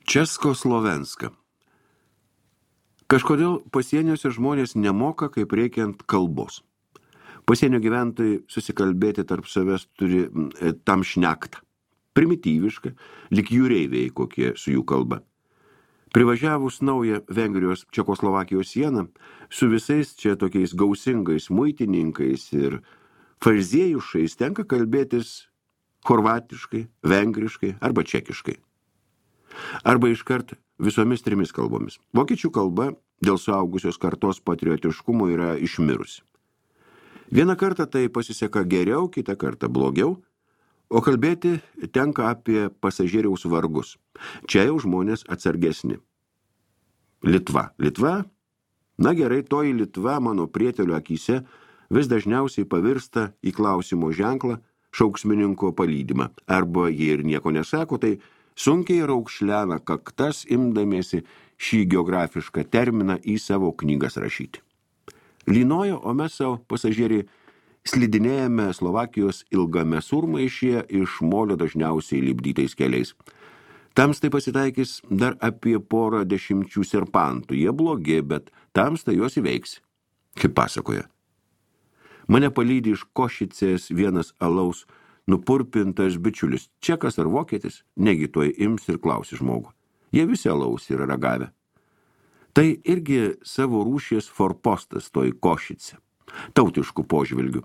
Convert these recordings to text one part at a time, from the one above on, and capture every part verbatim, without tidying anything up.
Československa. Kažkodėl pasieniuose žmonės nemoka kaip reikiant kalbos. Pasienio gyventojai susikalbėti tarp savęs turi e, tam šnektą. Primityviška, lyg jūreiviai kokie su jų kalba. Privažiavus naują Vengrijos Čekoslovakijos sieną, su visais čia tokiais gausingais muitininkais ir fariziejušais tenka kalbėtis chorvatiškai, vengriškai arba čekiškai. Arba iškart visomis trimis kalbomis. Vokiečių kalba dėl suaugusios kartos patriotiškumo yra išmirusi. Vieną kartą tai pasiseka geriau, kitą kartą blogiau, o kalbėti tenka apie pasažieriaus vargus. Čia jau žmonės atsargesni. Litva. Litva? Na gerai, toji Litva mano prietelio akyse vis dažniausiai pavirsta į klausimo ženklą šauksmininko palydimą. Arba jie ir nieko nesako, tai sunkiai raukšlena kaktas imdamiesi šį geografišką terminą į savo knygas rašyti. Lynojo, o mes savo pasažieriai slidinėjame Slovakijos ilgame surmaišyje iš molio dažniausiai lipdytais keliais. Tamstai pasitaikys dar apie porą dešimčių serpantų. Jie blogi, bet tamsta juos įveiks, kaip pasakoja. Mane palydi iš Košicės vienas alaus nupurpintas bičiulis, čekas ar vokietis, negi tuoj ims ir klausi žmogų. Jie visi alaus yra ragavę. Tai irgi savo rūšies forpostas toj Košice, tautiškų požvilgių.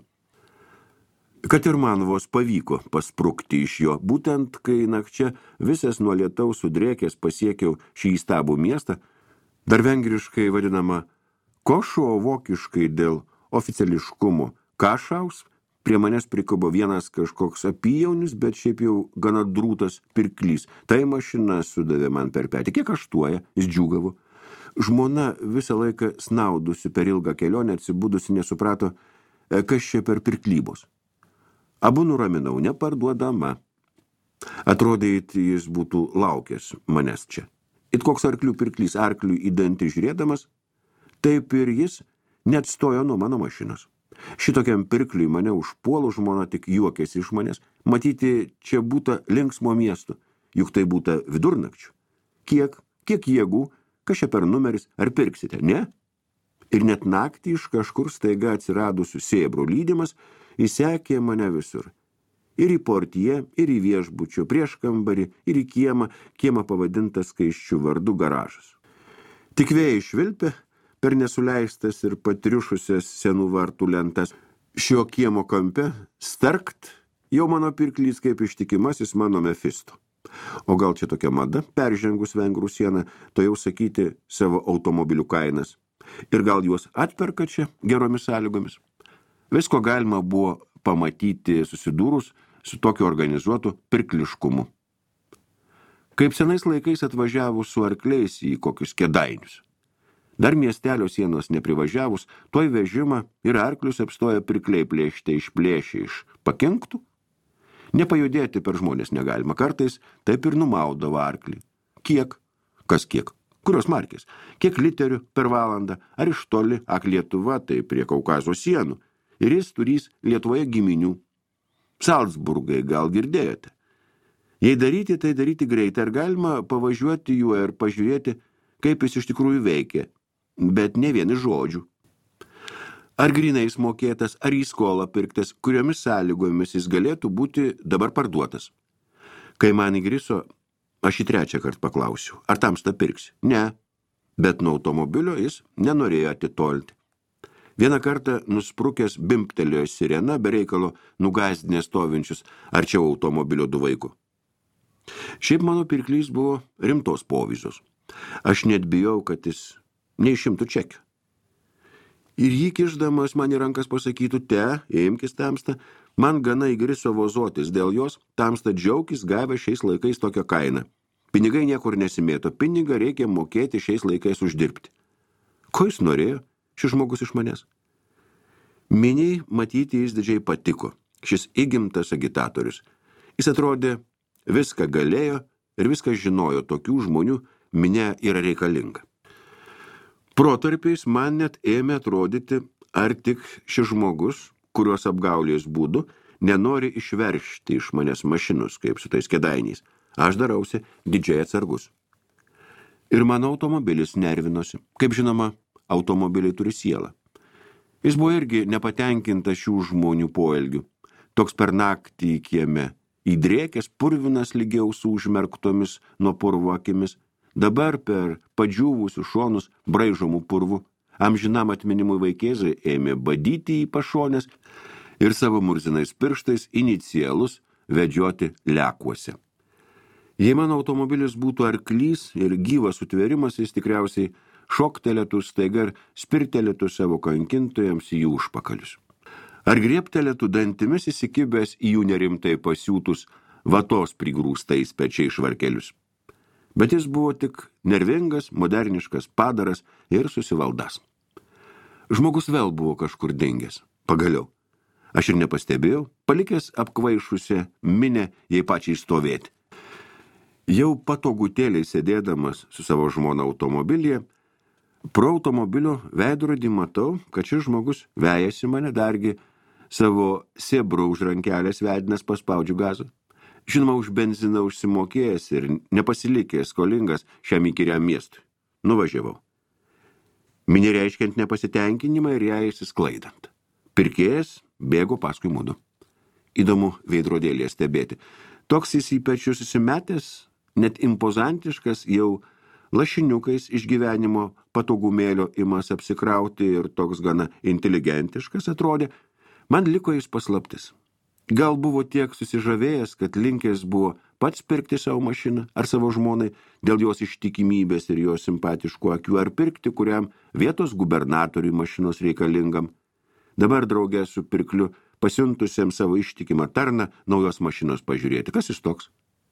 Kad ir man vos pavyko pasprukti iš jo, būtent kai nakčia visas nuo lietaus sudrėkęs pasiekiau šį įstabų miestą, dar vengriškai vadinama Košo, o vokiškai dėl oficiališkumo Kašaus, prie manęs prikobo vienas kažkoks apijaunis, bet šiaip jau gana drūtas pirklys. Tai mašina sudavė man per petį. Kiek aštuoja, jis džiūgavo. Žmona visą laiką snaudusi per ilgą kelionę, atsibudusi nesuprato, kas čia per pirklybos. Abu nuraminau, neparduodama. Atrodė, jis būtų laukęs manęs čia. It koks arklių pirklys arkliui į dantį žiūrėdamas, taip ir jis neatstojo nuo mano mašinos. Šitokiam pirkliui mane užpuolų, žmona tik juokėsi iš manęs. Matyti, čia būta linksmo miesto, juk tai būta vidurnakčių. Kiek, kiek jėgų, kas čia per numeris, ar pirksite, ne? Ir net naktį iš kažkur staiga atsiradusių sėbrų lydimas įsekė mane visur. Ir į portiją, ir į viešbučio prieškambarį, ir į kiemą, kiemą pavadintas skaisčiu vardu garažas. Tik vėjai švilpė per nesuleistas ir patriušusias senų vartų lentas. Šio kiemo kampe starkt jau mano pirklys kaip ištikimasis mano Mefisto. O gal čia tokia mada, peržengus vengrų sieną, to jau sakyti savo automobilių kainas. Ir gal juos atperka čia geromis sąlygomis. Visko galima buvo pamatyti susidūrus su tokiu organizuotu pirkliškumu. Kaip senais laikais atvažiavus su arkliais į kokius Kėdainius. Dar miestelio sienos neprivažiavus, toj vežimą ir arklius apstoja pirkliai plėšte išplėšę iš pakinktų. Nepajudėti per žmonės negalima, kartais taip ir numaudavo arklį. Kiek? Kas kiek? Kurios markės? Kiek literių per valandą? Ar iš toli? Ak, Lietuva, tai prie Kaukazo sienų. Ir jis turys Lietuvoje giminių. Salzburgai gal girdėjote? Jei daryti, tai daryti greitai. Ar galima pavažiuoti juo ir pažiūrėti, kaip jis iš tikrųjų veikia, bet ne vieni žodžių. Ar grinais mokėtas, ar į skolą pirktas, kuriomis sąlygomis jis galėtų būti dabar parduotas. Kai man įgriso, aš į trečią kartą paklausiu, ar tamsta pirksi? Ne, bet nuo automobilio jis nenorėjo atitolti. Vieną kartą nusprukęs bimptelėjo sirena, be reikalo nugazdinės stovinčius arčiau automobilio du vaikų. Šiaip mano pirklys buvo rimtos povyzos. Aš net bijau, kad jis neišimtų čekio. Ir jį kišdamas man į rankas pasakytų, te, imkis tamsta, man gana įgriso vozotis dėl jos, tamsta džiaukis gavę šiais laikais tokią kainą. Pinigai niekur nesimėto, pinigą reikia mokėti šiais laikais uždirbti. Ko jis norėjo, šis žmogus iš manęs? Miniai matyti jis didžiai patiko, šis įgimtas agitatorius. Jis atrodė, viską galėjo ir viską žinojo, tokių žmonių minia yra reikalinga. Protarpiais man net ėmė atrodyti, ar tik šis žmogus, kurios apgaulės būdu, nenori išveršti iš manęs mašinus, kaip su tais Kėdainiais. Aš darausi didžiai atsargus. Ir mano automobilis nervinosi. Kaip žinoma, automobiliai turi sielą. Jis buvo irgi nepatenkintas šių žmonių poelgių. Toks per naktį kieme, įdrėkęs purvinas lygiau su užmerktomis nuo purvo akimis, dabar per padžiūvusius šonus braižomų purvų, amžinam atminimui vaikėzai ėmė badyti į pašonės ir savo murzinais pirštais inicialus vedžioti lekuose. Jei mano automobilis būtų arklys ir gyvas sutvėrimas, jis tikriausiai šoktelėtų staiga ir spirtelėtų savo kankintojams į jų užpakalius. Ar griebtelėtų dantimis įsikibęs į jų nerimtai pasiūtus vatos prigrūstais pečiai švarkelius. Bet jis buvo tik nervingas, moderniškas padaras ir susivaldas. Žmogus vėl buvo kažkur dingęs. Pagaliau. Aš ir nepastebėjau, palikęs apkvaišusią minę jai pačiai stovėti. Jau patogutėliai sėdėdamas su savo žmona automobilyje, pro automobilio veidrodį matau, kad šis žmogus vejasi mane, dargi savo sėbrų už rankelės vedinas paspaudžiu gazą. Žinoma, už benziną užsimokėjęs ir nepasilikęs skolingas šiam įkyriam miestui. Nuvažiavau. Minė reiškiant nepasitenkinimą ir ją įsisklaidant. Pirkėjas bėgo paskui mudu. Įdomu veidrodėlėje stebėti. Toks jis į pečius įsimetęs, net impozantiškas, jau lašiniukais iš gyvenimo patogumėlio imas apsikrauti ir toks gana inteligentiškas atrodė, man liko jis paslaptis. Gal buvo tiek susižavėjęs, kad linkęs buvo pats pirkti savo mašiną ar savo žmonai dėl jos ištikimybės ir jos simpatiškų akių, ar pirkti kuriam vietos gubernatoriui mašinos reikalingam. Dabar draugė su pirkliu pasiuntusiam savo ištikimą tarną naujos mašinos pažiūrėti. Kas jis toks?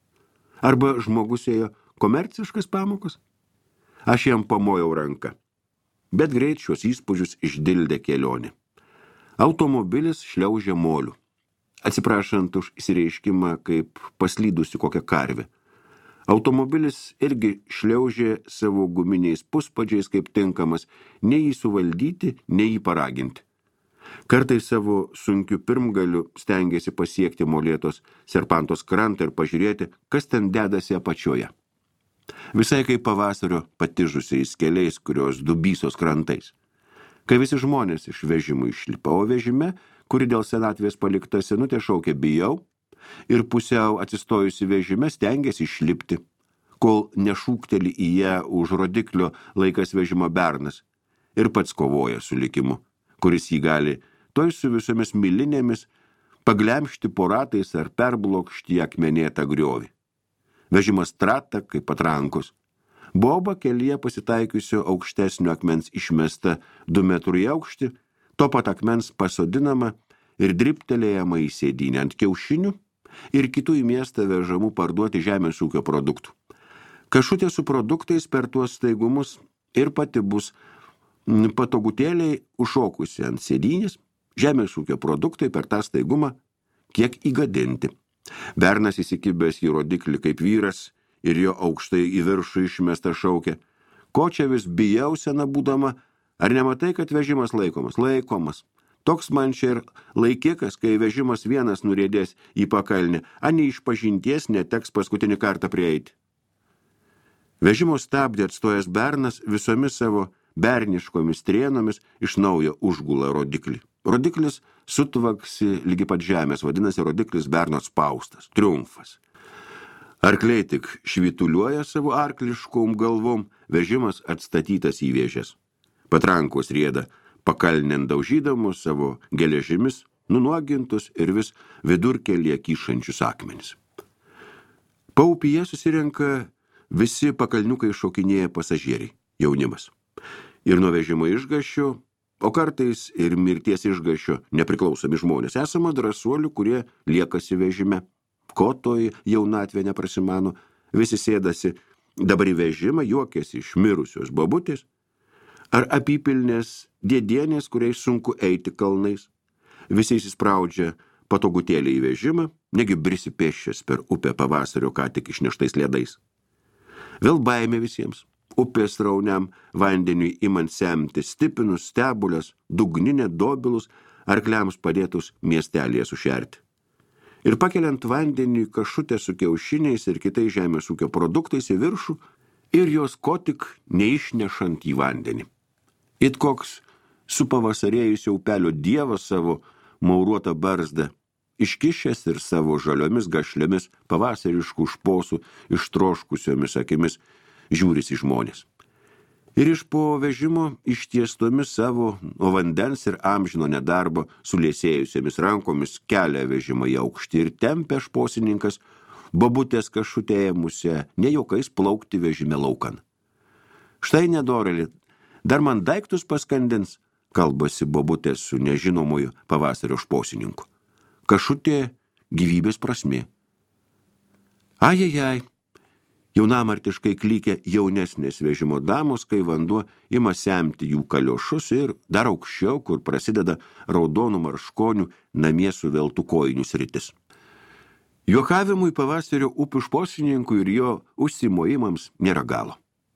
Arba žmogus ėjo komerciškas pamokas? Aš jam pamojau ranką. Bet greit šios įspūdžius išdildė kelionė. Automobilis šliaužė moliu. Atsiprašant už įsireiškimą kaip paslydusi kokią karvę. Automobilis irgi šliaužė savo guminiais puspadžiais kaip tinkamas, nei jį suvaldyti, nei jį paraginti. Kartais savo sunkiu pirmgaliu stengėsi pasiekti molėtos serpantos krantą ir pažiūrėti, kas ten dedasi apačioje. Visai kaip pavasario patižusiais keliais, kurios dubysos krantais. Kai visi žmonės iš vežimų išlipa, o vežime, kuri dėl senatvės palikta senutė, šaukė bijau ir pusiau atsistojusi vežime stengėsi išlipti, kol nešūkteli į ją už rodiklio laikas vežimo bernas ir pats kovoja su likimu, kuris jį gali toj su visomis milinėmis paglemšti po ratais ar perblokšti akmenėtą griovį. Vežimas trata kaip patrankos. Boba kelyje pasitaikiusio aukštesnio akmens išmesta du metrų į aukštį, to pat akmens pasodinama ir dribtelėjama į sėdynę ant kiaušinių ir kitų į miestą vežamų parduoti žemės ūkio produktų. Kašutė su produktais per tuos staigumus ir pati bus patogutėliai užšokusi ant sėdynės, žemės ūkio produktai per tą staigumą kiek įgadinti. Bernas įsikibęs į rodiklį kaip vyras ir jo aukštai į viršų išmestą šaukia. Ko čia vis bijau, sena būdama, ar nematai, kad vežimas laikomas? Laikomas. Toks man čia ir laikikas, kai vežimas vienas nuriedės į pakalnę, ani iš pažinties neteks paskutinį kartą prieiti. Vežimo stabdė atstojęs bernas visomis savo berniškomis trienomis iš naujo užgula rodiklį. Rodiklis sutvaksi lygi pat žemės, vadinasi rodiklis berno spaustas, triumfas. Arkliai tik švituliuoja savo arkliškom galvom, vežimas atstatytas į vėžes. Patrankos rieda pakalnėn daužydamos savo geležimis, nunuogintus ir vis vidurkelyje kyšančius akmenis. Paupyje susirenka visi pakalniukai šokinėja pasažieriai, jaunimas. Ir nuo vežimo išgaščio, o kartais ir mirties išgaščio nepriklausomi žmonės. Esama drąsuolių, kurie liekasi vežime. Ko toji jaunatvė neprasimano, visi sėdasi dabar į vežimą, juokiasi iš mirusios babutės, ar apypilnės dėdienės, kuriais sunku eiti kalnais. Visi įsispraudžia patogutėlį į vežimą, negi brisi pėsčias per upę pavasario ką tik išneštais ledais. Vėl baimė visiems. Upės rauniam vandeniui imant semti stipinus, stebulės, dugninę dobilus, arkliams padėtus miestelėje sušerti. Ir pakeliant vandeniui kašutę su kiaušiniais ir kitais žemės ūkio produktais į viršų, ir jos ko tik neišnešant į vandenį. It koks supavasarėjusio upelio dievas savo mauruotą barzdą, iškišęs ir savo žaliomis gašlėmis pavasariškų šposų ištroškusiomis akimis žiūris į žmonės. Ir iš po vežimo ištiestomis savo nuo vandens ir amžino nedarbo sulėsėjusiamis rankomis kelia vežimą į aukštį ir tempia šposininkas babutės kašutėjimuose, ne juokais plaukti vežime laukan. Štai nedorėlį, dar man daiktus paskandins, kalbasi babutės su nežinomoju pavasario šposininku. Kašutė gyvybės prasmė. Ajajai, jaunamartiškai klykia jaunesnės vežimo damos, kai vanduo ima semti jų kaliošus ir dar aukščiau, kur prasideda raudonų marškonių namie suveltų kojinių sritis. Juokavimui pavasario upių šposininkui ir jo užsimojimams nėra galo.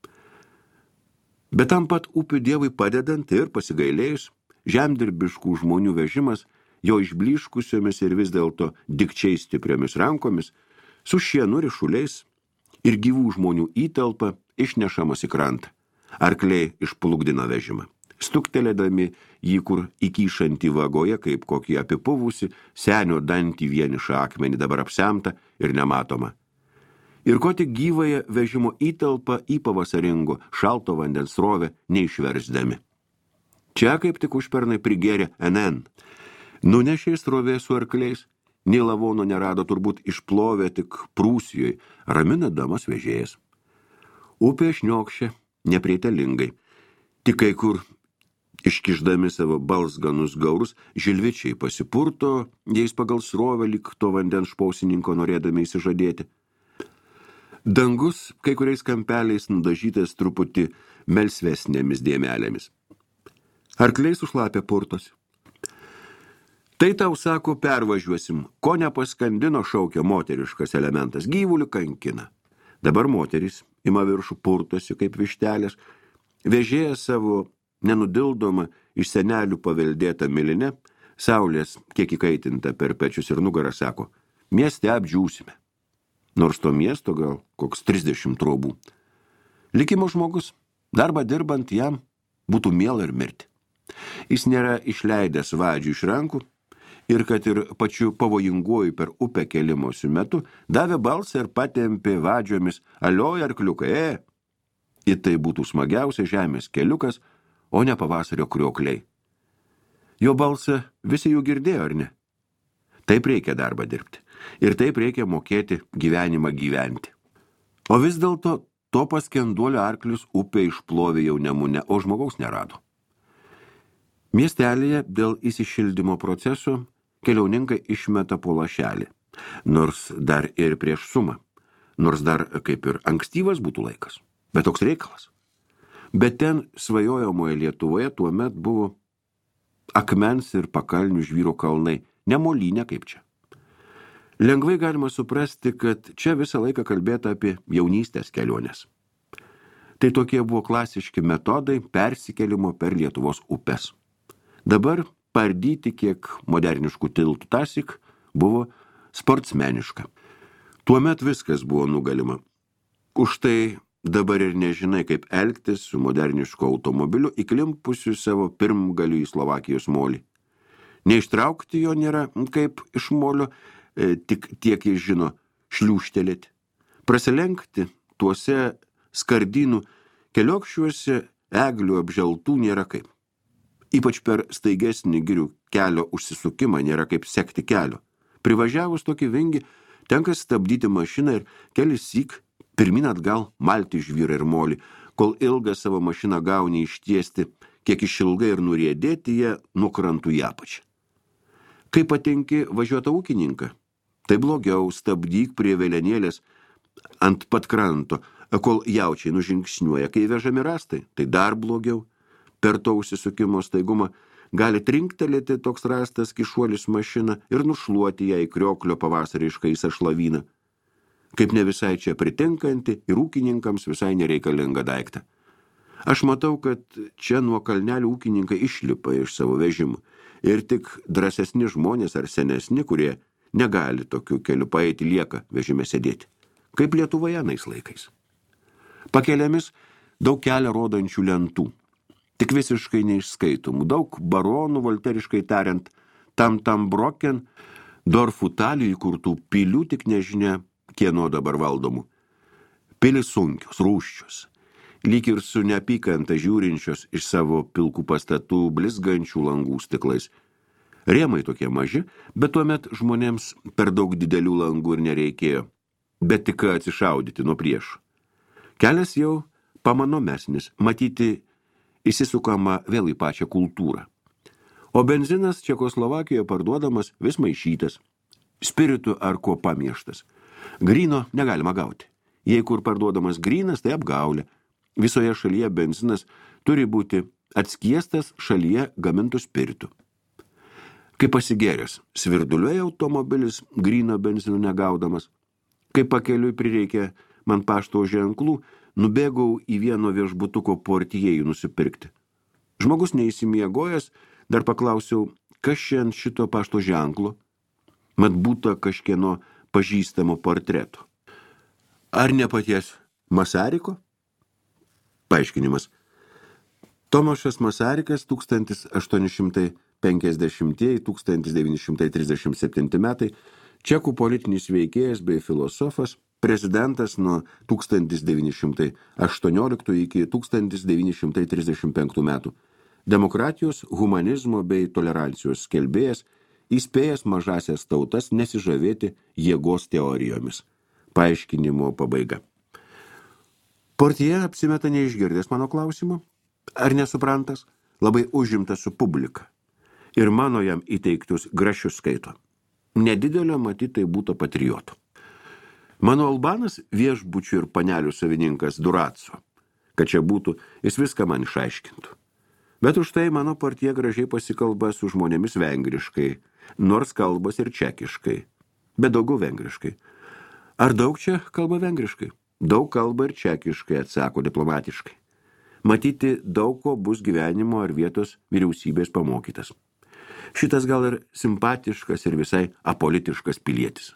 Bet tam pat upių dievui padedant ir pasigailėjus, žemdirbiškų žmonių vežimas jo išblyškusiomis ir vis dėlto dikčiai stipriomis rankomis, su šienu ryšuliais ir gyvų žmonių įtelpa išnešamas į krantą. Arkliai išplukdina vežimą. Stuktelėdami jį kur įkyšantį vagoje, kaip kokį apipuvusi, senio dantį vienišą akmenį dabar apsemtą ir nematomą. Ir ko tik gyvąją vežimo įtelpa į pavasaringo šalto vandens srovę neišversdami. Čia kaip tik užpernai prigėrė N N. Nunešė srovė su arkliais, nei lavono nerado, turbūt išplovė tik Prūsijoje, ramina damas vežėjas. Upė šniokščia neprietelingai. Tik kai kur, iškišdami savo balsganus gaurus, žilvičiai pasipurto, jais pagal srovę lyg to vandens šposininko norėdami įsižadėti. Dangus kai kuriais kampeliais nudažytas truputį melsvesnėmis dėmelėmis. Arkliai sušlapė purtosi. Tai tau, sako, pervažiuosim, ko nepaskandino, šaukia moteriškas elementas, gyvulių kankina. Dabar moteris ima viršų purtosi kaip vištelės, vežėjas savo nenudildomą iš senelių paveldėtą milinę, saulės kiek įkaitinta per pečius ir nugarą, sako, mieste apdžiūsime. Nors to miesto gal koks trisdešimt trobų. Likimo žmogus, darbą dirbant jam, būtų miela ir mirti. Jis nėra išleidęs vadžių iš rankų ir kad ir pačiu pavojinguoju per upę kelimosi metu davė balsą ir patempė vadžiomis alioj arkliukai, e. Ir tai būtų smagiausia žemės keliukas, o ne pavasario kriokliai. Jo balsą visi jų girdėjo, ar ne? Taip reikia darbą dirbti. Ir taip reikia mokėti gyvenimą gyventi. O vis dėlto to paskenduolio arklius upė išplovė jau Nemune, o žmogaus nerado. Miestelėje dėl įsišildymo proceso keliauninkai išmeta po lašelį, nors dar ir prieš sumą, nors dar kaip ir ankstyvas būtų laikas, bet toks reikalas. Bet ten svajojamoje Lietuvoje tuomet buvo akmens ir pakalnių žvyro kalnai, ne molynė kaip čia. Lengvai galima suprasti, kad čia visą laiką kalbėta apie jaunystės kelionės. Tai tokie buvo klasiški metodai persikėlimo per Lietuvos upes. Dabar pardyti kiek moderniškų tiltų tasik buvo sportsmeniška. Tuomet viskas buvo nugalima. Už tai dabar ir nežinai, kaip elgtis su modernišku automobiliu įklimpusiu savo pirmgaliu į Slovakijos molį. Neištraukti jo nėra kaip iš molio, e, tik tiek jis žino šliūštelėti. Prasilenkti tuose skardynų keliokščiuose eglių apželtų nėra kaip. Ypač per staigesnį girių kelio užsisukimą nėra kaip sekti kelio. Privažiavus tokį vingį, tenka stabdyti mašiną ir kelis syk pirmin atgal malti žvyrą ir molį, kol ilgą savo mašiną gauni ištiesti, kiek išilgai ir nuriedėti ją nuo krantų į apačią. Kai patenki važiuotą ūkininką, tai blogiau stabdyk prie velenėlės ant pat kranto, kol jaučiai nužingsniuoja, kai vežami rastai, tai dar blogiau. Per to užsisukimo staigumą gali trinktelėti toks rastas kišuolis mašiną ir nušluoti ją į krioklio pavasarišką įsašlavyną, kaip ne visai čia pritinkanti ir ūkininkams visai nereikalingą daiktą. Aš matau, kad čia nuo kalnelių ūkininkai išlipa iš savo vežimų ir tik drąsesni žmonės ar senesni, kurie negali tokiu keliu paeiti, lieka vežime sėdėti, kaip Lietuvoje anais laikais. Pakelėmis daug kelią rodančių lentų, tik visiškai neišskaitomų, daug baronų, volteriškai tariant, tam tam broken, Dorfų Talijų įkurtų pilių, tik nežinia, kieno dabar valdomų. Pilis sunkios, rūščios, lyg ir su neapykanta žiūrinčios iš savo pilkų pastatų blizgančių langų stiklais. Rėmai tokie maži, bet tuomet žmonėms per daug didelių langų ir nereikėjo, bet tik atsišaudyti nuo priešų. Kelias jau pamanomesnis, matyti įsisukama vėl į pačią kultūrą. O benzinas Čekoslovakijoje parduodamas vis maišytas, spiritu ar kuo pamieštas. Gryno negalima gauti. Jei kur parduodamas grynas, tai apgaulė. Visoje šalyje benzinas turi būti atskiestas šalyje gamintų spiritų. Kai pasigėręs, svirduliuoja automobilis gryno benzino negaudamas. Kai pakeliui prireikė man pašto ženklų, nubėgau į vieno viešbutuko portijėjų nusipirkti. Žmogus neįsimiegojęs, dar paklausiau, kas šiandien šito pašto ženklo, mat būta kažkieno pažįstamo portreto. Ar ne paties Masariko? Paaiškinimas. Tomašas Masarikas tūkstantis aštuoni šimtai penkiasdešimtieji - tūkstantis devyni šimtai trisdešimt septinti metai, čekų politinis veikėjas bei filosofas, prezidentas nuo tūkstantis devyni šimtai aštuonioliktų iki tūkstantis devyni šimtai trisdešimt penktų metų. Demokratijos, humanizmo bei tolerancijos skelbėjas, įspėjęs mažasias tautas nesižavėti jėgos teorijomis. Paaiškinimo pabaiga. Portije apsimeta neišgirdęs mano klausimo, ar nesuprantas, labai užimtas su publika. Ir mano jam įteiktus grašius skaito. Nedidelio matyt tai būtų patriotų. Mano albanas viešbučių ir panelių savininkas Duraco, kad čia būtų, jis viską man išaiškintų. Bet už tai mano portije gražiai pasikalba su žmonėmis vengriškai, nors kalbas ir čekiškai, bet daugiau vengriškai. Ar daug čia kalba vengriškai? Daug kalba ir čekiškai, atsako diplomatiškai. Matyti daug ko bus gyvenimo ar vietos vyriausybės pamokytas. Šitas gal ir simpatiškas ir visai apolitiškas pilietis.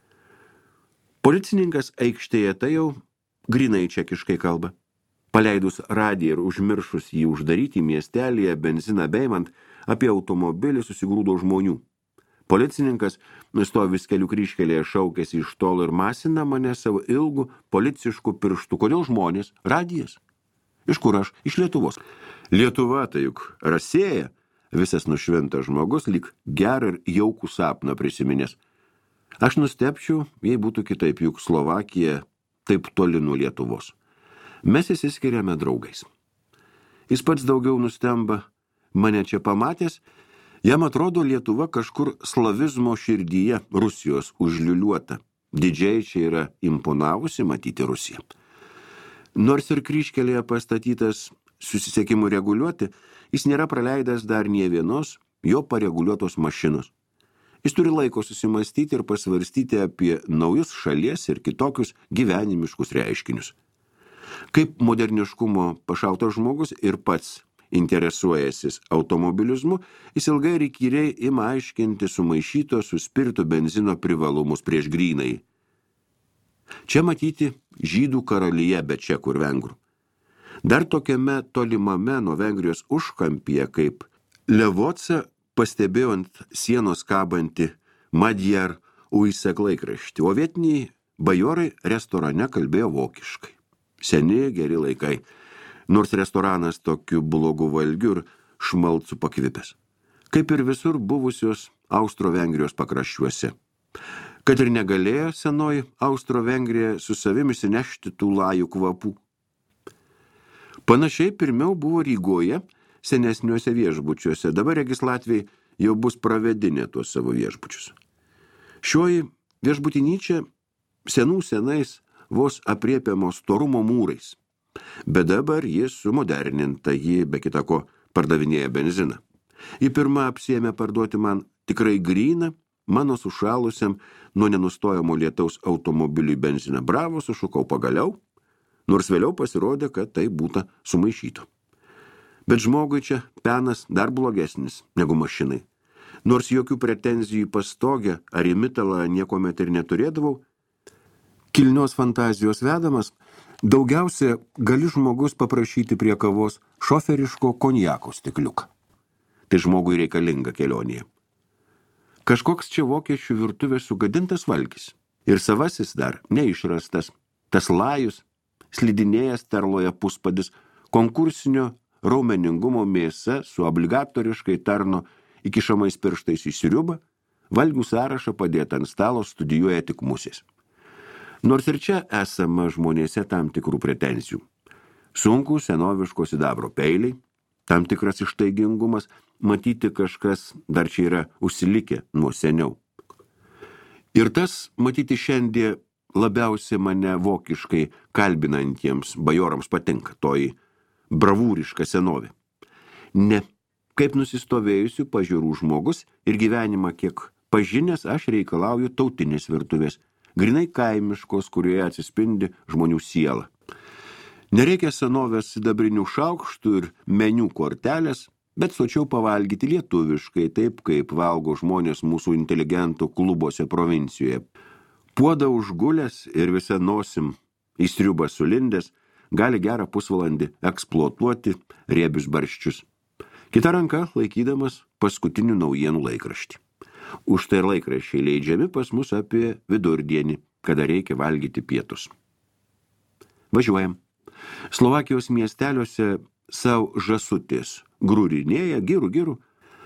Policininkas aikštėje tai jau grinai čekiškai kalba. Paleidus radiją ir užmiršus jį uždaryti miestelėje benziną beimant, apie automobilį susigrūdo žmonių. Policininkas, nustovis kelių kryžkelėje, šaukėsi iš tolo ir masina mane savo ilgų policiškų pirštų. Kodėl žmonės? Radijas. Iš kur aš? Iš Lietuvos. Lietuva tai juk rasėja, visas nušventas žmogus, lyg gerą ir jaukų sapną prisiminęs. Aš nustepčiau, jei būtų kitaip, juk Slovakija taip toli nuo Lietuvos. Mes įsiskiriame draugais. Jis pats daugiau nustemba, mane čia pamatęs, jam atrodo Lietuva kažkur slavizmo širdyje Rusijos užliuliuota. Didžiai čia yra imponavusi matyti Rusiją. Nors ir kryžkelėje pastatytas susisiekimų reguliuoti, jis nėra praleidęs dar nie vienos jo pareguliuotos mašinos. Jis turi laiko susimastyti ir pasvarstyti apie naujus šalies ir kitokius gyvenimiškus reiškinius. Kaip moderniškumo pašautas žmogus ir pats interesuojasis automobilizmu, jis ilgai ir įkyriai ima aiškinti sumaišyto su spiritu benzino privalumus prieš grynai. Čia matyti žydų karalyje, bet čekų ir vengrų. Dar tokiame tolimame nuo Vengrijos užkampyje, kaip Levoca, pastebėjo ant sienos kabantį Madjar Uisek laikraštį, o vietiniai bajorai restorane kalbėjo vokiškai. Seni, geri laikai, nors restoranas tokiu blogu valgiu ir šmalcu pakvipęs. Kaip ir visur buvusios Austro-Vengrijos pakraščiuose. Kad ir negalėjo senoji Austro-Vengrija su savimi įsinešti tų lajų kvapų. Panašiai pirmiau buvo Rygoje, senesniuose viešbučiuose, dabar regis Latvijai jau bus pravedinę tuos savo viešbučius. Šioji viešbutinyčia senų senais vos apriepiamos storumo mūrais, bet dabar jis sumoderninta, ji be kitako pardavinėja benziną. Ji pirma apsiėmė parduoti man tikrai gryną, mano sušalusiam nuo nenustojamo lietaus automobiliui benziną. Bravo, sušukau pagaliau, nors vėliau pasirodė, kad tai būta sumaišyto. Bet žmogui čia penas dar blogesnis negu mašinai. Nors jokių pretenzijų į pastogę ar į mitalą niekomet ir neturėdavau, kilnios fantazijos vedamas, Daugiausia gali žmogus paprašyti prie kavos šoferiško konjako stikliuką. Tai žmogui reikalinga kelionėje. Kažkoks čia vokiečių virtuvės sugadintas valgis. Ir savasis dar neišrastas. Tas lajus, slidinėjęs terloje puspadis, konkursinio raumeningumo mėsa su obligatoriškai tarno įkišamais pirštais į sriubą, valgių sąrašą padėtą ant stalo studijuoja tik musės. Nors ir čia esama žmonėse tam tikrų pretenzijų. Sunkų senoviško sidabro peiliai, tam tikras ištaigingumas, matyti kažkas dar čia yra užsilikę nuo seniau. Ir tas, matyti šiandien labiausiai mane vokiškai kalbinantiems bajorams patinka, toji bravūriška senovė. Ne, kaip nusistovėjusių pažiūrų žmogus ir gyvenimą kiek pažinęs aš reikalauju tautinės virtuvės, grinai kaimiškos, kurioje atsispindi žmonių siela. Nereikia senovės sidabrinių šaukštų ir meniu kortelės, bet sočiau pavalgyti lietuviškai, taip kaip valgo žmonės mūsų inteligentų klubuose provincijoje. Puodą užgulęs ir visą nosim į sriubą sulindęs, gali gerą pusvalandį eksploatuoti riebius barščius. Kita ranka laikydamas paskutinių naujienų laikraštį. Už tai laikraščiai leidžiami pas mus apie vidurdienį, kada reikia valgyti pietus. Važiuojam. Slovakijos miesteliuose savo žasutės grūrinėja girų girų,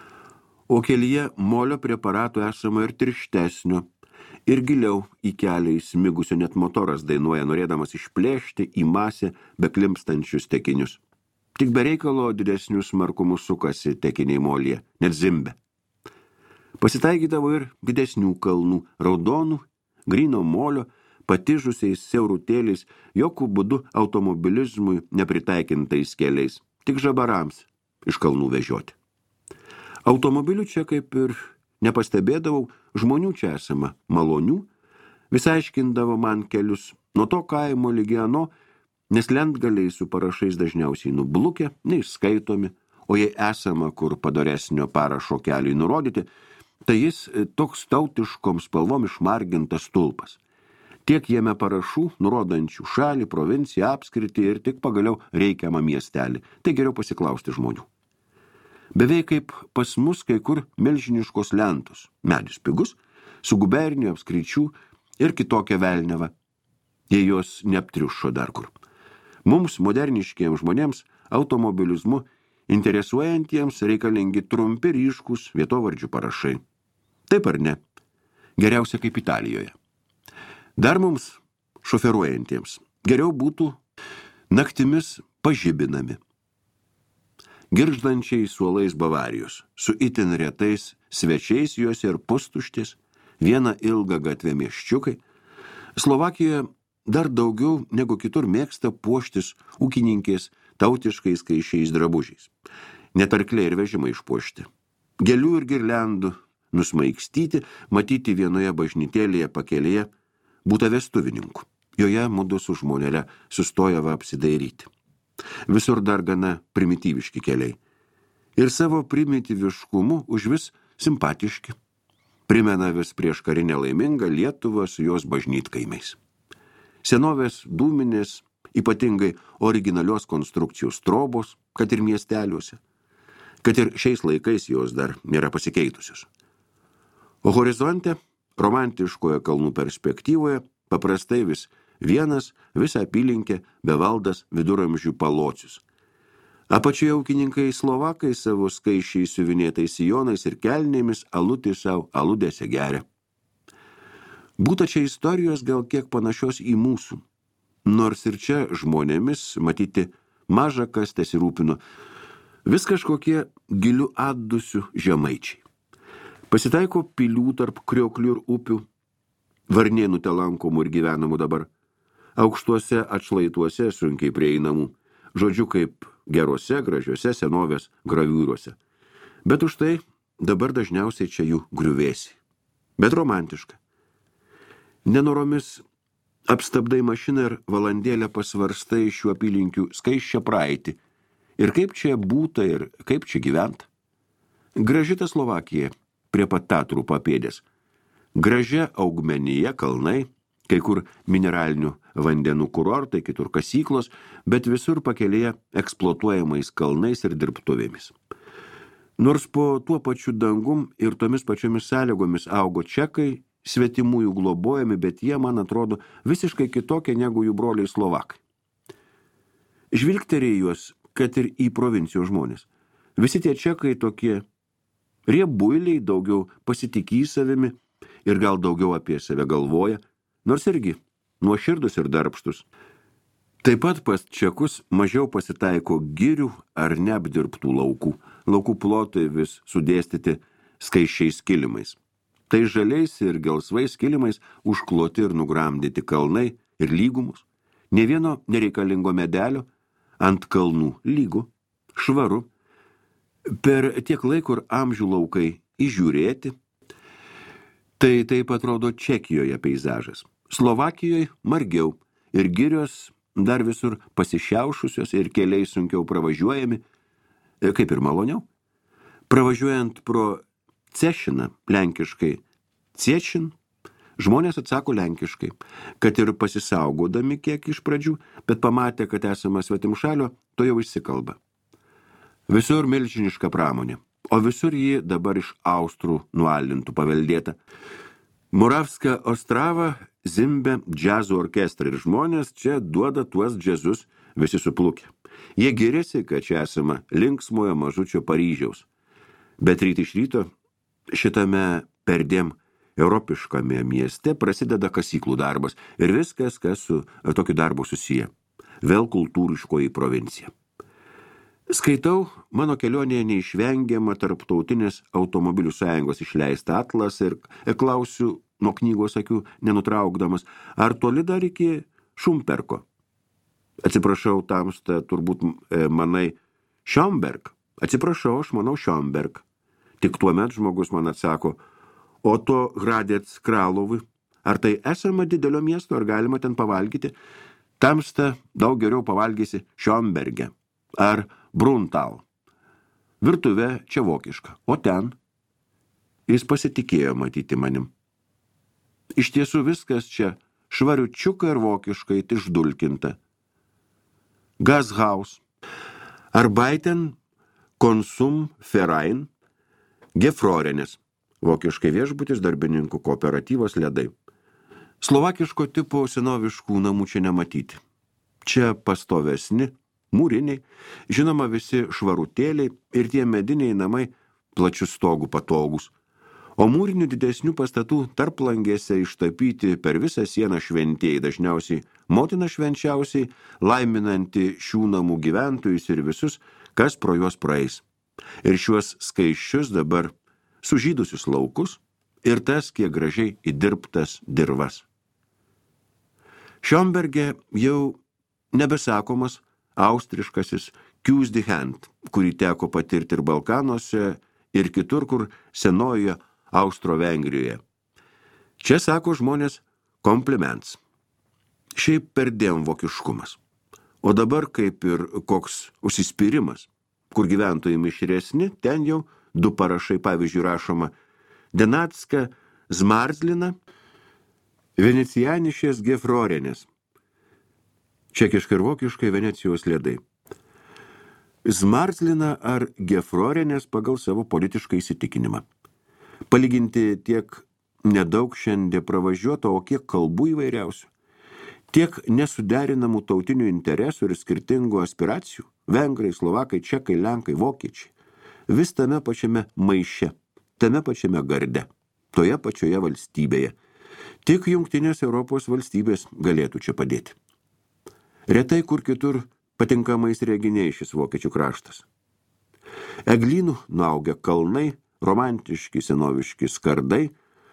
o kelyje molio preparatų esama ir tirštesnio, ir giliau į kelią įsmigusio net motoras dainuoja, norėdamas išplėšti į masę beklimpstančius tekinius. Tik be reikalo didesnius smarkumus sukasi tekiniai molyje, net zimbe. Pasitaikydavo ir didesnių kalnų, raudonų, gryno molio, patižusiais siaurutėliais, jokių būdų automobilizmui nepritaikintais keliais, tik žabarams iš kalnų vežioti. Automobilių čia kaip ir nepastebėdavau, žmonių čia esama malonių, vis aiškindavo man kelius nuo to kaimo ligi ano, nes lentgaliai su parašais dažniausiai nublukę, neišskaitomi, o jei esama kur padoresnio parašo keliui nurodyti, tai jis toks tautiškom spalvom išmargintas stulpas. Tiek jame parašų, nurodančių šalį, provinciją, apskritį ir tik pagaliau reikiamą miestelį. Tai geriau pasiklausti žmonių. Beveik kaip pas mus kai kur milžiniškos lentos, medis pigus, su gubernijų apskričių ir kitokia velneva, jei jos neaptriušo dar kur. Mums, moderniškiems žmonėms, automobilizmu interesuojantiems reikalingi trumpi ryškus vietovardžių parašai. Taip ar ne? Geriausia kaip Italijoje. Dar mums, šoferuojantiems, geriau būtų naktimis pažibinami. Girždančiai suolais Bavarijos, su itin retais svečiais juose ir pustuštės, viena ilga gatvė mieščiukai. Slovakijoje dar daugiau negu kitur mėgsta puoštis ūkininkės tautiškais kaišiais drabužiais. Net arkliai ir vežimai išpuošti. Gėlių ir girliandų nusmaigstyti, matyti vienoje bažnytėlėje pakelėje būta vestuvininkų. Joje mudu su žmonelė sustojava apsidairyti. Visur dar gana primityviški keliai. Ir savo primityviškumu užvis simpatiški. Primena vis prieš karinę laimingą Lietuvą su jos bažnytkaimiais. Senovės dūminės, ypatingai originalios konstrukcijos trobos, kad ir miesteliuose, kad ir šiais laikais jos dar nėra pasikeitusios. O horizonte, romantiškoje kalnų perspektyvoje, paprastai vis vienas, visą apylinkę, bevaldas viduramžių palocius. Apačioje ūkininkai slovakai savo skaičiai siuvinėtais sijonais ir kelnėmis alutį savo aludėse geria. Būta čia istorijos gal kiek panašios į mūsų, nors ir čia žmonėmis, matyti, maža kas tesirūpino, vis kažkokie gilių atdusių žemaičiai. Pasitaiko pilių tarp krioklių ir upių, varnėnų telankomų ir gyvenamų dabar, aukštuose atšlaituose sunkiai prieinamų, žodžiu kaip geruose, gražiuose senovės graviūruose. Bet už tai dabar dažniausiai čia jų griuvėsi. Bet romantiška. Nenoromis apstabdai mašiną ir valandėlę pasvarstai šiuo apylinkių skaisčią praeitį. Ir kaip čia būta ir kaip čia gyventa. Graži ta Slovakija prie pat Tatrų papėdės. Gražia augmenija kalnai, kai kur mineralinių vandenų kurortai, kitur kasyklos, bet visur pakelėje eksploatuojamais kalnais ir dirbtuvėmis. Nors po tuo pačiu dangum ir tomis pačiomis sąlygomis augo čekai, svetimųjų globojami, bet jie, man atrodo, visiškai kitokie negu jų broliai slovakai. Žvilgterė juos, kad ir į provincijos žmonės. Visi tie čekai tokie riebuiliai, daugiau pasitikį savimi ir gal daugiau apie save galvoja, nors irgi nuoširdus ir darbštus. Taip pat pas čekus mažiau pasitaiko girių ar neapdirbtų laukų. Laukų plotai vis sudėstyti skaisčiais kilimais. Tai žaliais ir gelsvais kilimais užkloti ir nugramdyti kalnai ir lygumus. Nė vieno nereikalingo medelio, ant kalnų lygų, švaru. Per tiek laiko ir amžių laukai įžiūrėti. Tai taip atrodo Čekijoje peizažas. Slovakijoje margiau ir girios dar visur pasišiaušusios ir keliai sunkiau pravažiuojami, kaip ir maloniau. Pravažiuojant pro Cešiną, lenkiškai Ciečin, žmonės atsako lenkiškai, kad ir pasisaugodami kiek iš pradžių, bet pamatė, kad esama svetimšalio, to jau išsikalba. Visur milžiniška pramonė, o visur ji dabar iš austrų nualintų paveldėta. Moravska Ostrava zimbia džiazo orkestrą ir žmonės čia duoda tuos džiazus visi suplukę. Jie giriasi, kad čia esama linksmojo mažučio Paryžiaus. Bet ryt iš ryto šitame perdėm europiškame mieste prasideda kasyklų darbas ir viskas, kas su tokiu darbu susiję. Vėl kultūriškoji provincija. Skaitau mano kelionėje neišvengiamą tarptautinės automobilių sąjungos išleistą atlasą ir klausiu nuo knygos akių nenutraukdamas, ar toli dar iki Šumperko. Atsiprašau, tamsta, turbūt e, manai Šiomberg. Atsiprašau, aš manau Šiomberg. Tik tuomet žmogus man atsako, o to Hradec Kralovui, ar tai esama didelio miesto, ar galima ten pavalgyti? Tamsta, daug geriau pavalgysi Šiomberge. Ar Bruntal. Virtuvė čia vokiška, o ten jis pasitikėjo matyti manim. Iš tiesų viskas čia švariučiuka ir vokiškai išdulkinta. Gashaus. Arbeiten Konsum Verein Gefrorenis. Vokiškai viešbutis darbininkų kooperatyvos ledai. Slovakiško tipo senoviškų namų čia nematyti. Čia pastovesni, mūriniai, žinoma visi švarutėliai ir tie mediniai namai plačių stogų patogus. O mūrinių didesnių pastatų tarplangėse ištapyti per visą sieną šventieji, dažniausiai motina švenčiausiai, laiminanti šių namų gyventojus ir visus, kas pro juos praeis. Ir šiuos skaisčius dabar sužydusius laukus ir tas, kiek gražiai įdirbtas dirvas. Šiomberge jau nebesakomas austriškasis Kius die Hand, kurį teko patirti ir Balkanuose, ir kitur, kur senojoje Austro-Vengrijoje. Čia sako žmonės kompliments. Šiaip perdėm vokiškumas. O dabar kaip ir koks užsispyrimas, kur gyventojai mišresni, ten jau du parašai, pavyzdžiui, rašoma Denatska Zmarzlina, Venecianišės Gefrorenės. Čekiškai ir vokiškai Venecijos ledai. Zmarzlina ar Gefrorenės pagal savo politišką įsitikinimą. Palyginti tiek nedaug šiandien pravažiuoto, o kiek kalbų įvairiausių. Tiek nesuderinamų tautinių interesų ir skirtingų aspiracijų. Vengrai, slovakai, čekai, lenkai, vokiečiai. Vis tame pačiame maiše, tame pačiame garde, toje pačioje valstybėje. Tik jungtinės Europos valstybės galėtų čia padėti. Retai kur kitur patinkamais reginiai šis vokiečių kraštas. Eglynų nuaugę kalnai, romantiški senoviški skardai.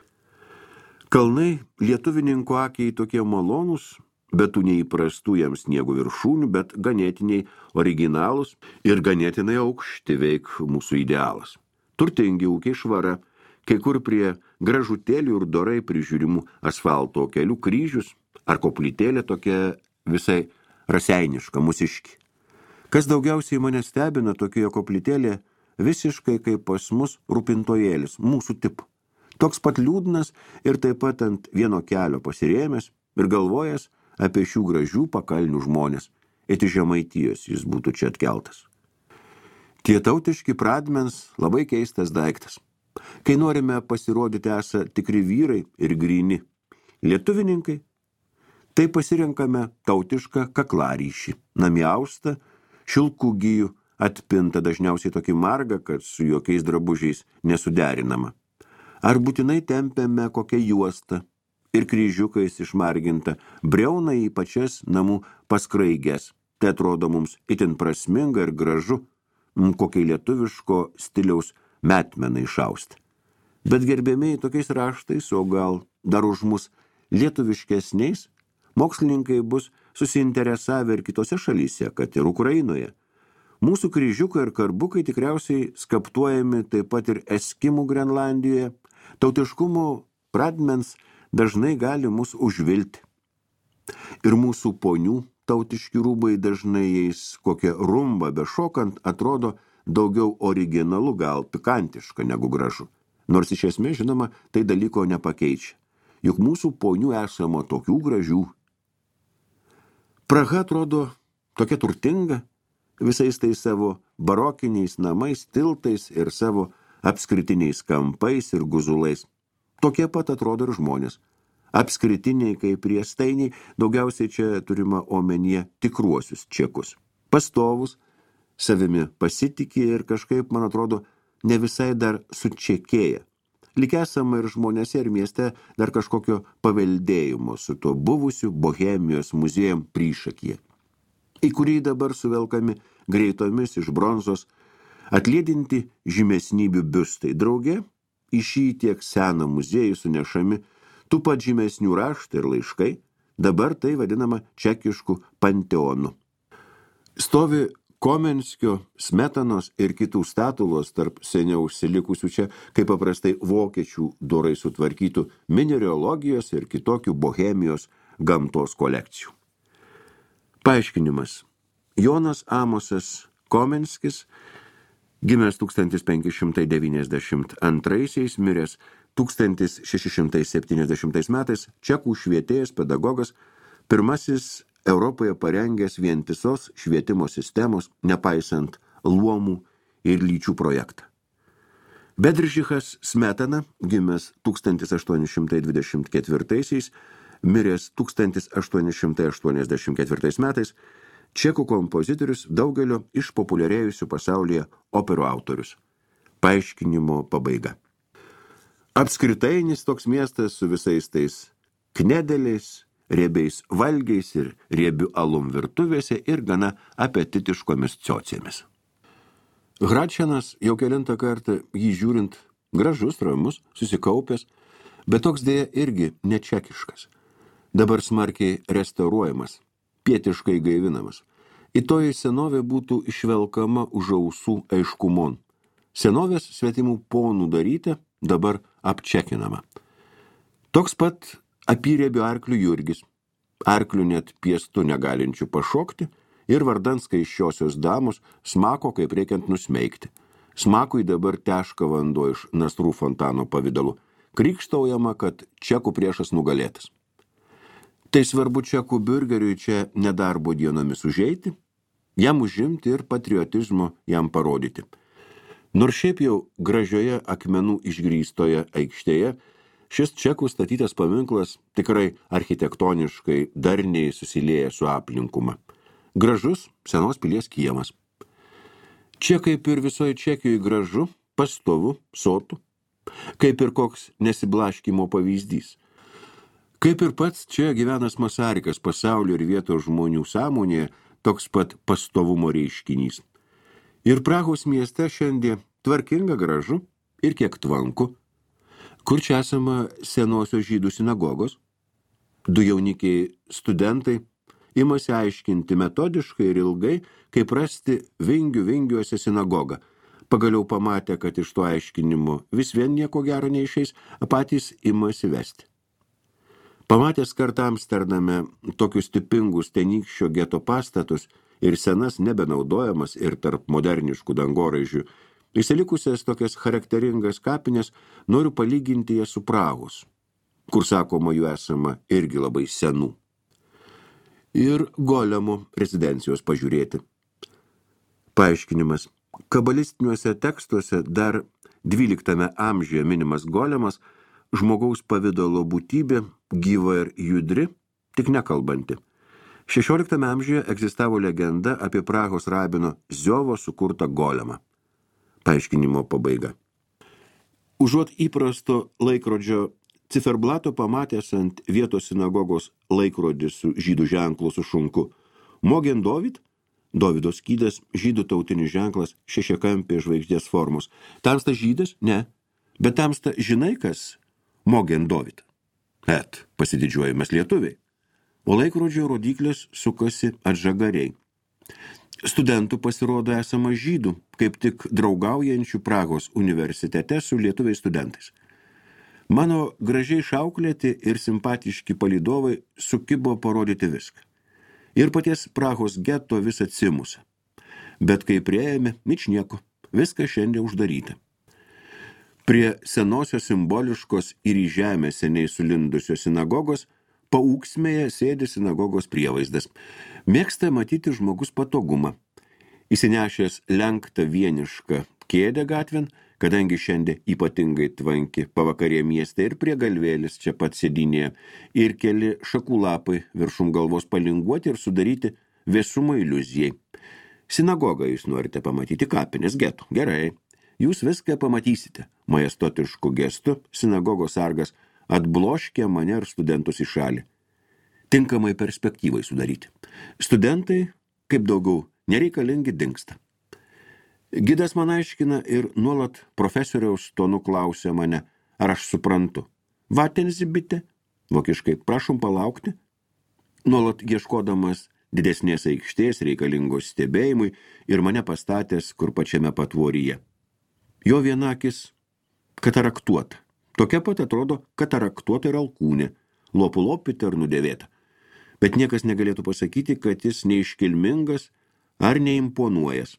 Kalnai lietuvininko akiai tokie malonūs, bet tų neįprastų jam sniego viršūnių, bet ganėtiniai originalūs ir ganėtinai aukšti veik mūsų idealas. Turtingi ūkiai švara, kai kur prie gražutėlių ir dorai prižiūrimų asfalto kelių kryžius ar koplytėlė tokia visai raseiniška, mūsiški. Kas daugiausiai mane stebina tokioje koplytėlė, visiškai kaip pas mus rūpintojėlis, mūsų tipo. Toks pat liūdnas ir taip pat ant vieno kelio pasirėmęs, ir galvojęs apie šių gražių pakalnių žmonės. Ir iš Žemaitijos jis būtų čia atkeltas. Tie tautiški pradmens labai keistas daiktas. Kai norime pasirodyti esą tikri vyrai ir gryni lietuvininkai, tai pasirenkame tautišką kaklaryšį, namie austą, šilkų gijų, atpinta dažniausiai tokį margą, kad su jokiais drabužiais nesuderinama. Ar būtinai tempiame kokią juostą ir kryžiukais išmarginta briauna į pačias namų paskraigės. Tai atrodo mums itin prasminga ir gražu, kokiai lietuviško stiliaus metmenai šausti. Bet gerbėmiai tokiais raštais, o gal dar už mus lietuviškesniais, mokslininkai bus susiinteresavę ir kitose šalyse, kad ir Ukrainoje. Mūsų kryžiukai ir karbukai tikriausiai skaptuojami taip pat ir Eskimų Grenlandijoje. Tautiškumo pradmens dažnai gali mus užvilti. Ir mūsų ponių tautiški rūbai dažnai jais kokią rumbą bešokant atrodo daugiau originalu, gal pikantiška negu gražu. Nors iš esmės, žinoma, tai dalyko nepakeičia. Juk mūsų ponių esama tokių gražių. Praha atrodo tokia turtinga, visais tai savo barokiniais namais, tiltais ir savo apskritiniais kampais ir guzulais. Tokie pat atrodo ir žmonės. Apskritiniai kaip priestainiai, daugiausiai čia turima omenyje tikruosius čekus. Pastovus, savimi pasitikė ir kažkaip, man atrodo, ne visai dar sučekėja. Lyg esama ir žmonėse ir mieste dar kažkokio paveldėjimo su tuo buvusiu Bohemijos muziejum Prišakyje, į kurį dabar suvelkami greitomis iš bronzos atliedinti žymesnybių biustai. Drauge į šį tiek seną muziejų sunešami tų pat žymesnių raštai ir laiškai, dabar tai vadinama čekišku panteonu. Stovi Komenskio, Smetanos ir kitų statulos tarp seniau užsilikusių čia, kaip paprastai vokiečių dorai sutvarkytų mineralogijos ir kitokių Bohemijos gamtos kolekcijų. Paaiškinimas. Jonas Amosas Komenskis, gimęs tūkstantis penki šimtai devyniasdešimt antraisiais, miręs tūkstantis šeši šimtai septyniasdešimtais metais, čekų švietėjas, pedagogas, pirmasis Europoje parengęs vientisos švietimo sistemos, nepaisant luomų ir lyčių projektą. Bedržichas Smetana, gimęs tūkstantis aštuoni šimtai dvidešimt ketvirtaisiais, miręs tūkstantis aštuoni šimtai aštuoniasdešimt ketvirtais metais, čekų kompozitorius, daugelio išpopuliarėjusių pasaulyje operų autorius. Paaiškinimo pabaiga. Apskritainis toks miestas su visais tais knedeliais, riebiais valgiais ir riebių alum virtuvėse ir gana apetitiškomis ciocėmis. Hradšenas jau kelintą kartą jį žiūrint gražus, ramus, susikaupęs, bet toks dėja irgi nečekiškas. Dabar smarkiai restauruojamas, pietiškai gaivinamas. Į toji senovė būtų išvelkama už ausų aiškumon. Senovės svetimų ponų daryta, dabar apčekinama. Toks pat apyrėbių arklių Jurgis, arklių net piestu negalinčių pašokti ir vardan skaisčiosios damos smako kaip reikiant nusmeigti. Smakui dabar teška vanduo iš nasrų fontano pavidalu. Krikštaujama, kad čekų priešas nugalėtas. Tai svarbu čekų biurgeriui čia nedarbo dienomis užeiti, jam užimti ir patriotizmo jam parodyti. Nors šiaip jau gražioje akmenų išgrįstoje aikštėje šis čekų statytas paminklas tikrai architektoniškai darniai susilieja su aplinkuma. Gražus senos pilies kiemas. Čia kaip ir visoje Čekijoje gražu, pastovu, sotu, kaip ir koks nesiblaškymo pavyzdys. Kaip ir pats čia gyvenas Masarikas pasaulio ir vietos žmonių sąmonėje toks pat pastovumo reiškinys. Ir Prahos mieste šiandien tvarkinga gražu ir kiek tvanku. Kur čia esama senosios žydų sinagogos? Du jaunikiai studentai imasi aiškinti metodiškai ir ilgai, kaip rasti vingių vingiuose sinagogą. Pagaliau pamatė, kad iš to aiškinimo vis vien nieko gero neišeis, patys imasi vesti. Pamatęs kartą Amsterdame tokius tipingus tenykščio geto pastatus ir senas nebenaudojamas ir tarp moderniškų dangoraižių, įsilikusias tokias charakteringas kapines, noriu palyginti jas su Prahos. kur sakoma jų esama irgi labai senų. Ir Golemo rezidencijos pažiūrėti. Paaiškinimas. Kabalistiniuose tekstuose dar dvyliktame amžiuje minimas Golemas, žmogaus pavidalo būtybė, gyva ir judri, tik nekalbanti. šešioliktame amžiuje egzistavo legenda apie Prahos rabino Ziovo sukurtą Golemą. Paaiškinimo pabaiga. Užuot įprasto laikrodžio ciferblato pamatęs ant vietos sinagogos laikrodį su žydų ženklu su šunku, Mogen Dovid, Dovido skydas, žydų tautinis ženklas, šešiakampė žvaigždės formos. Tamsta žydas? Ne. Bet tamsta žinai kas? Mogen Dovid. Et, pasididžiuojamas lietuviai. O laikrodžio rodiklės sukasi atžagariai. Studentų pasirodo esama žydų, kaip tik draugaujančių Prahos universitete su lietuviais studentais. Mano gražiai šauklėti ir simpatiški palydovai sukibo parodyti viską. Ir paties Prahos geto vis atsimusa. Bet kai prieėmė, ničnieko, viskas šiandien uždaryta. Prie senosios simboliškos ir į žemę seniai sulindusios sinagogos paūksmėje sėdi sinagogos prievaizdas. Mėgsta matyti žmogus patogumą. Įsinešęs lenktą vienišką kėdę gatvėn, kadangi šiandien ypatingai tvanki pavakarė mieste ir prie galvėlis čia pat sėdinėje ir keli šakų lapai viršum galvos palinguoti ir sudaryti vėsumo iliuzijai. Sinagogą jūs norite pamatyti, kapinės geto. Gerai, jūs viską pamatysite. Majestotišku gestu sinagogos sargas atbloškė mane ir studentus į šalį. Tinkamai perspektyvai sudaryti. Studentai, kaip daugiau nereikalingi, dingsta. Gidas man aiškina ir nuolat profesoriaus tonu klausia mane, ar aš suprantu. Vatensibite, vokiškai prašom palaukti. Nuolat ieškodamas didesnės aikštės reikalingos stebėjimui ir mane pastatęs kur pačiame patvoryje. Jo viena akis kataraktuota. Tokia pat atrodo kataraktuota ir alkūnė, lopų lopyta ir nudėvėta. Bet niekas negalėtų pasakyti, kad jis neiškilmingas ar neimponuojas.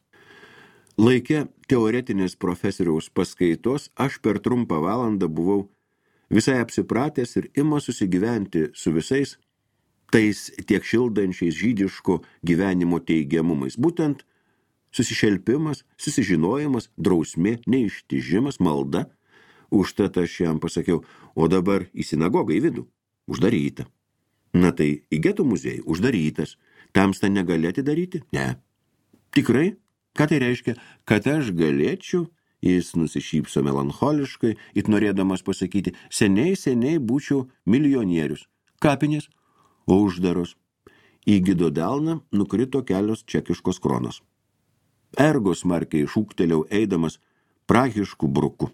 Laike teoretinės profesoriaus paskaitos aš per trumpą valandą buvau visai apsipratęs ir ima susigyventi su visais tais tiek šildančiais žydiško gyvenimo teigiamumais. Būtent susišelpimas, susižinojimas, drausmė, neištižimas, malda. Užtat aš jam pasakiau, o dabar į sinagogą į vidų. Uždaryta. Na tai į geto muziejų uždarytas. Tamsta negali atidaryti? Ne. Tikrai? Ką tai reiškia? Kad aš galėčiau, jis nusišypso melancholiškai, it norėdamas pasakyti, seniai, seniai būčiau milijonierius. Kapinės, o uždaros. Į Gido delną nukrito kelios čekiškos kronos. Ergo smarkiai šūktelėjau eidamas prahišku bruku.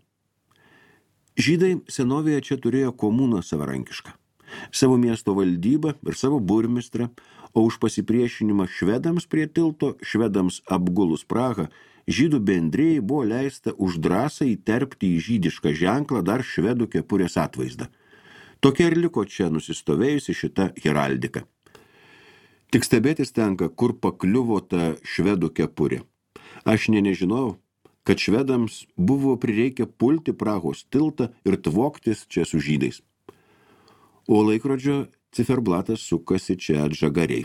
Žydai senovėje čia turėjo komuną savarankišką. Savo miesto valdybą ir savo burmistrą, o už pasipriešinimą švedams prie tilto, švedams apgulus Prahą, žydų bendrijai buvo leista už drąsą įterpti į žydišką ženklą dar švedų kepurės atvaizdą. Tokia ir liko čia nusistovėjusi šita heraldika. Tik stebėtis tenka, kur pakliuvo ta švedų kepurė. Aš ne nežinojau, kad švedams buvo prireikę pulti Prahos tiltą ir tvoktis čia su žydais. O laikrodžio ciferblatas sukasi čia atžagariai.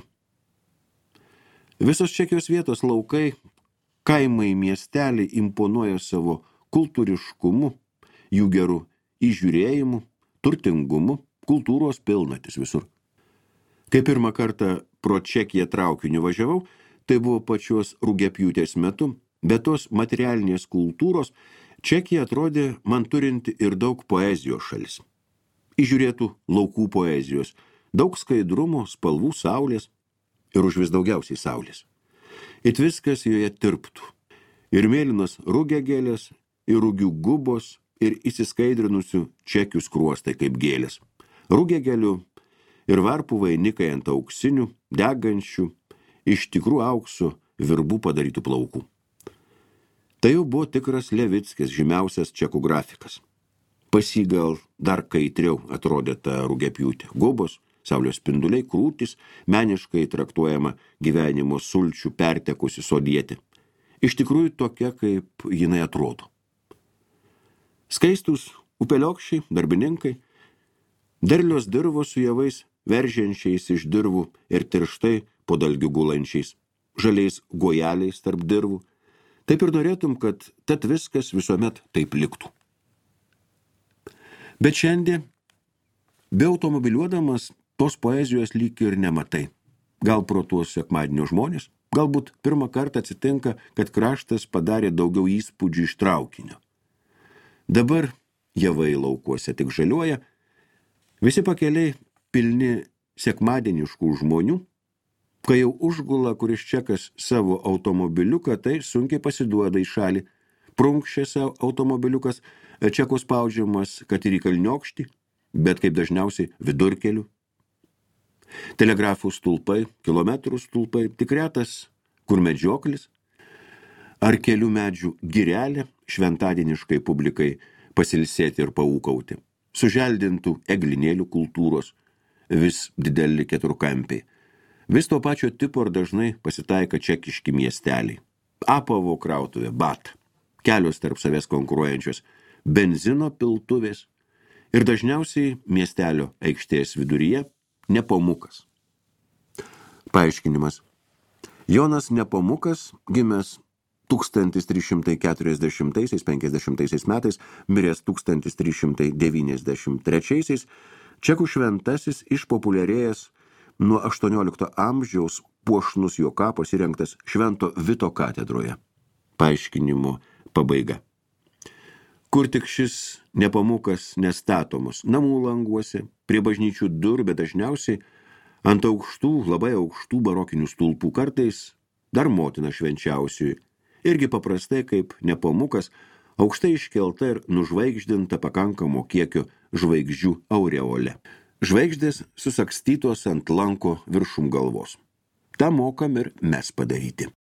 Visos Čekijos vietos laukai, kaimai, miesteliai imponuoja savo kultūriškumu, jų gerų įžiūrėjimu, turtingumu, kultūros pilnatis visur. Kai pirmą kartą pro Čekiją traukiniu važiavau, tai buvo pačios rugiapjūtės metu, bet tos materialinės kultūros Čekija atrodė man turinti ir daug poezijos šalis. Įžiūrėtų laukų poezijos, daug skaidrumo, spalvų, saulės ir už vis daugiausiai saulės. It viskas joje tirptų. Ir mėlynas rugėgėlės, ir rugių gubos, ir įsiskaidrinusių čekių skruostai kaip gėlės. Rugėgėlių ir varpų vainikai ant auksinių, degančių, iš tikrų auksų virbų padarytų plaukų. Tai jau buvo tikras Levickis, žymiausias čekų grafikas. Pas jį gal dar kaitriau atrodė ta rugiapjūtė. Gubos, saulės spinduliai, krūtis, meniškai traktuojama gyvenimo sulčių pertekusi sodietė. Iš tikrųjų tokia, kaip jinai atrodo. Skaistus upeliokščiai, darbininkai, Derlios dirvos su javais, veržiančiais iš dirvų ir tirštai po dalgių gulančiais, žaliais gojeliais tarp dirvų. Taip ir norėtum, kad tad viskas visuomet taip liktų. Bet šiandien, be automobiliuodamas, tos poezijos lyg ir nematai. Gal pro tuos sekmadienio žmonės, galbūt pirmą kartą atsitinka, kad kraštas padarė daugiau įspūdžių iš traukinio. Dabar javai laukuose tik žaliuoja, visi pakeliai pilni sekmadieniškų žmonių, kai jau užgula kuris čekas savo automobiliuką, tai sunkiai pasiduoda į šalį. Prunkščias automobiliukas, čekų spaudžiamas, kad ir į kalniokštį, bet kaip dažniausiai vidurkeliu. Telegrafų stulpai, kilometrų stulpai, tik retas, kur medžioklis, ar kelių medžių girelė šventadieniškai publikai pasilsėti ir paūkauti. Suželdintų eglinėlių kultūros, vis dideli keturkampiai. Vis to pačio tipo ir dažnai pasitaika čekiški miesteliai. Apavo krautuvė, bat, kelios tarp savęs konkuruojančios, benzino piltuvės ir dažniausiai miestelio aikštės viduryje Nepomukas. Paaiškinimas. Jonas Nepomukas, gimęs tūkstantis trys šimtai keturiasdešimtaisiais penkiasdešimtaisiais metais, miręs tūkstantis trys šimtai devyniasdešimt trečiaisiais, čekų šventasis išpopuliarėjęs nuo aštuoniolikto amžiaus puošnus jo kapas įrengtas Švento Vito katedroje. Paaiškinimo pabaiga. Kur tik šis Nepomukas nestatomas, namų languose, prie bažnyčių durų, bet dažniausiai ant aukštų, labai aukštų barokinių stulpų, kartais dar motina švenčiausiųjų. Irgi paprastai kaip Nepomukas, aukštai iškelta ir nužvaigždinta pakankamo kiekio žvaigždžių aureole. Žvaigždės susakstytos ant lanko viršum galvos. Ta mokam ir mes padaryti.